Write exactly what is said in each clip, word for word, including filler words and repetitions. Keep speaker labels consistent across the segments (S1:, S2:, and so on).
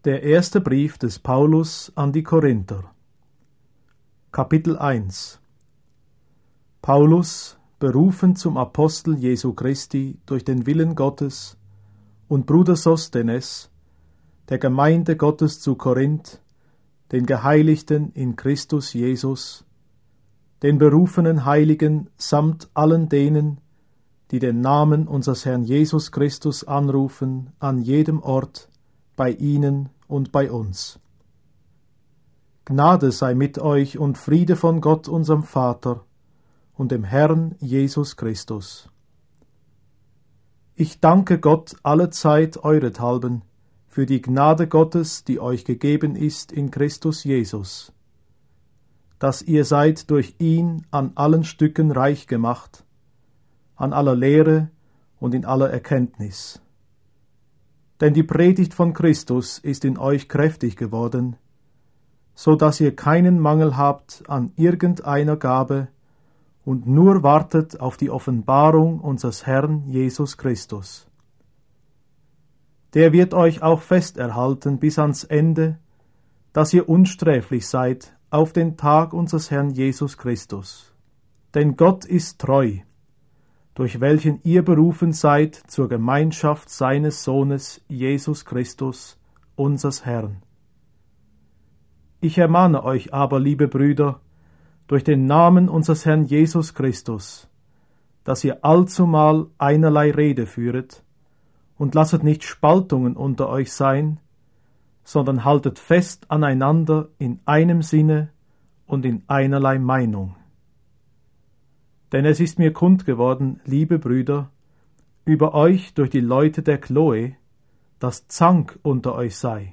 S1: Der erste Brief des Paulus an die Korinther. Kapitel eins. Paulus, berufen zum Apostel Jesu Christi durch den Willen Gottes, und Bruder Sosthenes, der Gemeinde Gottes zu Korinth, den Geheiligten in Christus Jesus, den berufenen Heiligen samt allen denen, die den Namen unseres Herrn Jesus Christus anrufen, an jedem Ort, bei ihnen und bei uns. Gnade sei mit euch und Friede von Gott unserem Vater und dem Herrn Jesus Christus. Ich danke Gott allezeit eurethalben für die Gnade Gottes, die euch gegeben ist in Christus Jesus, dass ihr seid durch ihn an allen Stücken reich gemacht, an aller Lehre und in aller Erkenntnis. Denn die Predigt von Christus ist in euch kräftig geworden, so dass ihr keinen Mangel habt an irgendeiner Gabe und nur wartet auf die Offenbarung unseres Herrn Jesus Christus. Der wird euch auch fest erhalten bis ans Ende, dass ihr unsträflich seid auf den Tag unseres Herrn Jesus Christus. Denn Gott ist treu, durch welchen ihr berufen seid zur Gemeinschaft seines Sohnes Jesus Christus, unsers Herrn. Ich ermahne euch aber, liebe Brüder, durch den Namen unseres Herrn Jesus Christus, dass ihr allzumal einerlei Rede führet, und lasset nicht Spaltungen unter euch sein, sondern haltet fest aneinander in einem Sinne und in einerlei Meinung. Denn es ist mir kund geworden, liebe Brüder, über euch durch die Leute der Chloe, dass Zank unter euch sei.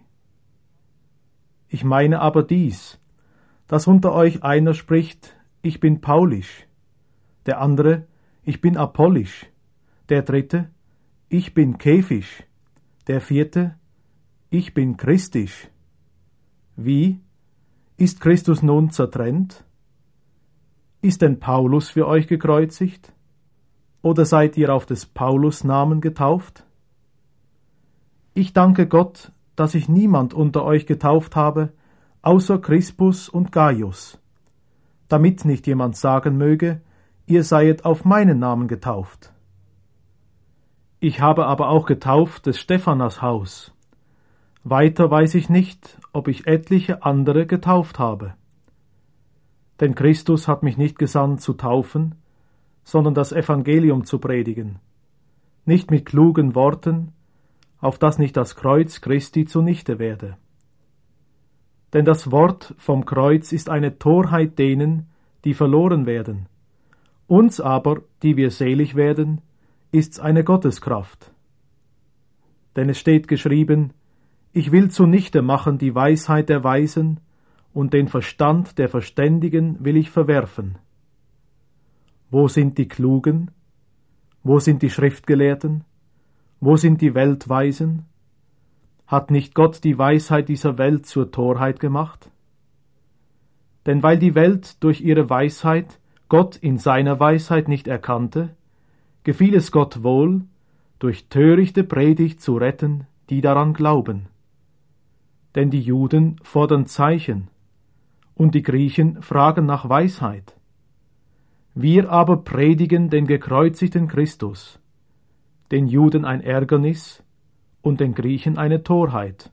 S1: Ich meine aber dies, dass unter euch einer spricht, ich bin paulisch, der andere, ich bin apollisch, der dritte, ich bin kephisch, der vierte, ich bin christisch. Wie? Ist Christus nun zertrennt? Ist denn Paulus für euch gekreuzigt? Oder seid ihr auf des Paulus Namen getauft? Ich danke Gott, dass ich niemand unter euch getauft habe, außer Crispus und Gaius, damit nicht jemand sagen möge, ihr seiet auf meinen Namen getauft. Ich habe aber auch getauft des Stephanas Haus. Weiter weiß ich nicht, ob ich etliche andere getauft habe. Denn Christus hat mich nicht gesandt zu taufen, sondern das Evangelium zu predigen, nicht mit klugen Worten, auf dass nicht das Kreuz Christi zunichte werde. Denn das Wort vom Kreuz ist eine Torheit denen, die verloren werden. Uns aber, die wir selig werden, ist's eine Gotteskraft. Denn es steht geschrieben, ich will zunichte machen die Weisheit der Weisen, und den Verstand der Verständigen will ich verwerfen. Wo sind die Klugen? Wo sind die Schriftgelehrten? Wo sind die Weltweisen? Hat nicht Gott die Weisheit dieser Welt zur Torheit gemacht? Denn weil die Welt durch ihre Weisheit Gott in seiner Weisheit nicht erkannte, gefiel es Gott wohl, durch törichte Predigt zu retten, die daran glauben. Denn die Juden fordern Zeichen, und die Griechen fragen nach Weisheit. Wir aber predigen den gekreuzigten Christus, den Juden ein Ärgernis und den Griechen eine Torheit.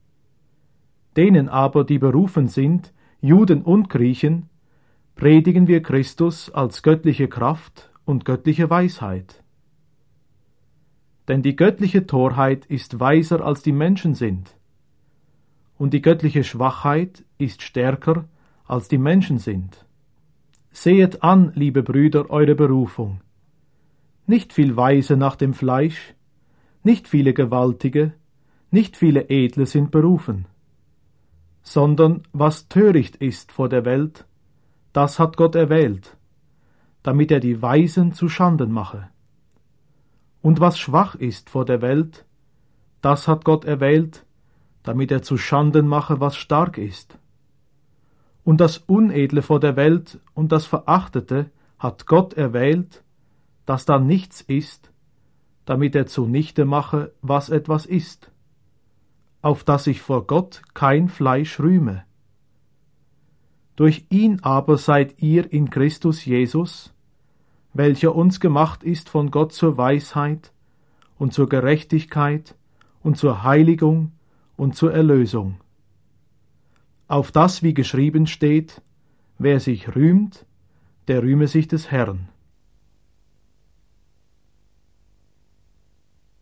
S1: Denen aber, die berufen sind, Juden und Griechen, predigen wir Christus als göttliche Kraft und göttliche Weisheit. Denn die göttliche Torheit ist weiser als die Menschen sind, und die göttliche Schwachheit ist stärker als die Menschen sind. Sehet an, liebe Brüder, eure Berufung. Nicht viel Weise nach dem Fleisch, nicht viele Gewaltige, nicht viele Edle sind berufen, sondern was töricht ist vor der Welt, das hat Gott erwählt, damit er die Weisen zu Schanden mache. Und was schwach ist vor der Welt, das hat Gott erwählt, damit er zu Schanden mache, was stark ist. Und das Unedle vor der Welt und das Verachtete hat Gott erwählt, das da nichts ist, damit er zunichte mache, was etwas ist, auf dass ich vor Gott kein Fleisch rühme. Durch ihn aber seid ihr in Christus Jesus, welcher uns gemacht ist von Gott zur Weisheit und zur Gerechtigkeit und zur Heiligung und zur Erlösung. Auf das, wie geschrieben steht, wer sich rühmt, der rühme sich des Herrn.